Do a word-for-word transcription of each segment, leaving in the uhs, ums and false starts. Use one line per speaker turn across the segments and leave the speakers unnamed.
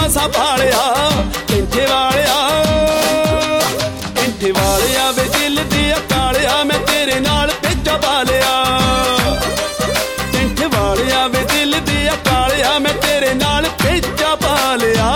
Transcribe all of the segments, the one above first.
ਮਸਾ ਪਾਲਿਆ ਕੈਂਠੇ ਵਾਲਿਆ ਕੈਂਠੇ ਵਾਲਿਆ ਵੇ ਦਿਲ ਦੇ ਕਾਲਿਆ ਮੈਂ ਤੇਰੇ ਨਾਲ ਭੇਜਾ ਪਾ ਲਿਆ ਕੈਂਠੇ ਵਾਲਿਆ ਵੇ ਦਿਲ ਦੇ ਕਾਲਿਆ ਮੈਂ ਤੇਰੇ ਨਾਲ ਭੇਜਾ ਪਾ ਲਿਆ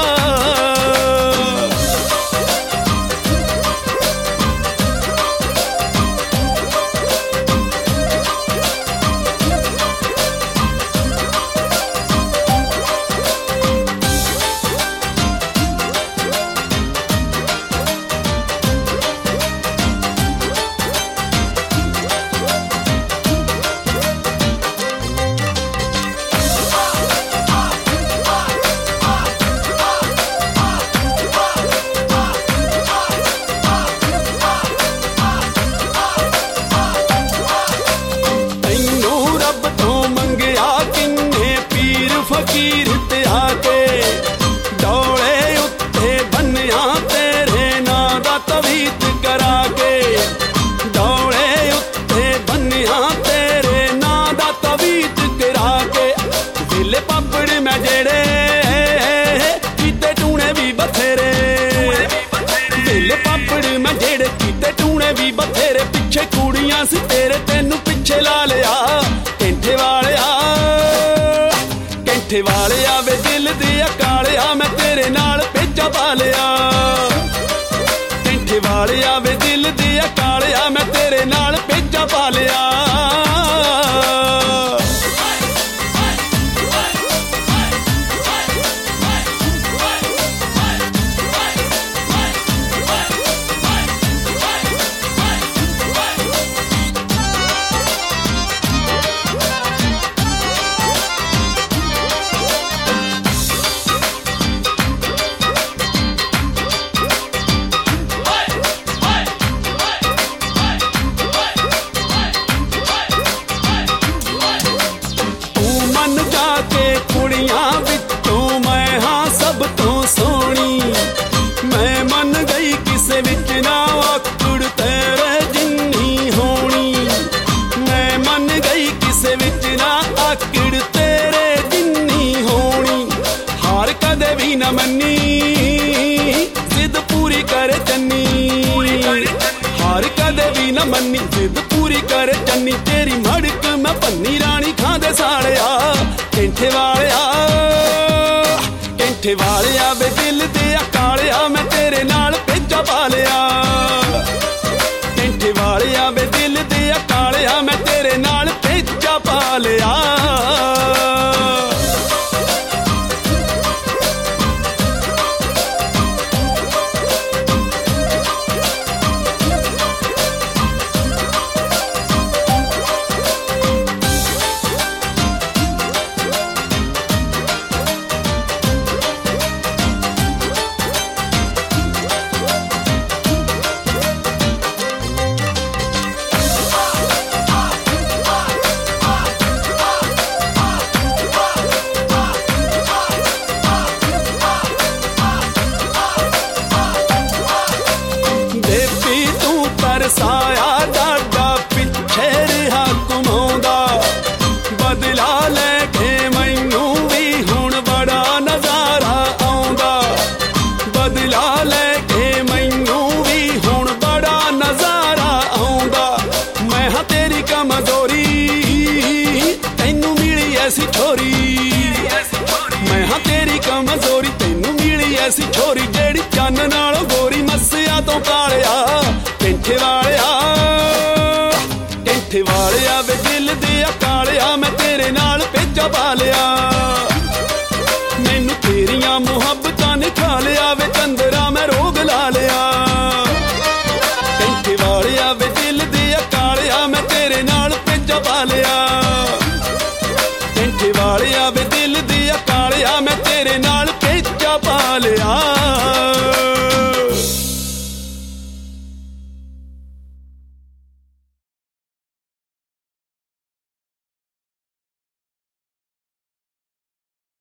फकीर ते आके डोले उत्ते बन्निया तेरे नां दा तवीत करा के डोले उत्ते बन्निया तेरे नां दा तवीत करा के दिल पापड़ मैं जेड़े कीते टूने भी बथेरे दिल पापड़ मैं जेड़े कीते टूने भी बथेरे पिछे कुड़ियां सी तेरे तेनू पिछे ला लिया कैंठे वालिया कैंठे वालिया वे दिल दिया कालिया मैं तेरे नाल भेजा पा लिया कैंठे वालिया वे दिल दिया कालिया मैं तेरे नाल भेजा पा लिया कुड़ियां विचों मैं हाँ सब तो सोहनी मैं मन गई किसे विच ना आकड़ तेरे जिन्नी होनी मैं मन गई किसे विच ना आकड़ तेरे जिन्नी होनी हार कदे भी न मन्नी जिद पूरी करे चन्नी हार कदे भी न मन्नी जिद पूरी करे चन्नी तेरी मड़क मैं भन्नी रानी खांदे सालिया कैंठे वालिया कैंठे वालिया वे दिल दे कालिया मैं तेरे नाल भेजा पा लिया कैंठे वालिया वे दिल दे कालिया मैं तेरे नाल भेजा पा लिया साया डाडा पिछे रहा घुमाउंदा बदला लेके मैनू भी हुण बड़ा नजारा आउंदा बदला लेके मैनू भी हुण बड़ा नजारा आउंदा मैं हाँ तेरी कमजोरी तैनू मिली ऐसी छोरी मैं हाँ तेरी कमजोरी तैनू मिली ऐसी छोरी जेड़ी चन्न नालों गोरी मस्सिया तो कालिया कैंठे वालिया कैंठे वालिया वे दिल दिया कालिया मैं तेरे नाल भेजा पा लिया मैनू तेरियां मुहब्बतां ने खा लिया वे चंदरा मैं रोग ला